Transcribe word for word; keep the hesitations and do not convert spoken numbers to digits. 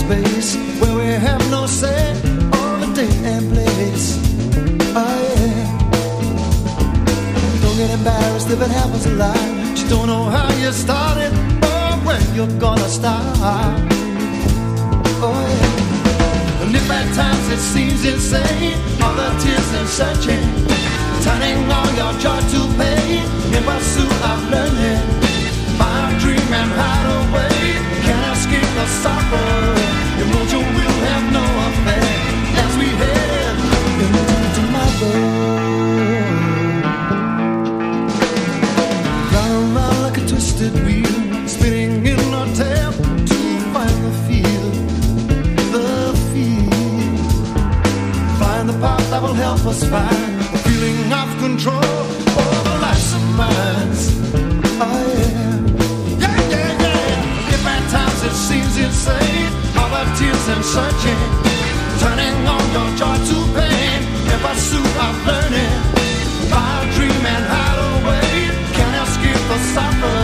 space where we have no say over day and place. Oh yeah. Don't get embarrassed if it happens a lot. You don't know how you started or where you're gonna start. Oh yeah. And if at times it seems insane, all the tears and searching, turning all your joy to pain in pursuit of learning. My dream and hide away, can't escape the sorrow. You know you will have no effect as we head into tomorrow. Round round like a twisted wheel, spinning in a tail to find the feel, the feel. Find the path that will help us find the feeling of control over lives and minds. Oh yeah. It seems insane, all the tears and searching, turning all your joy to pain in pursuit of learning. I'll dream and hide away, can't escape the sorrow.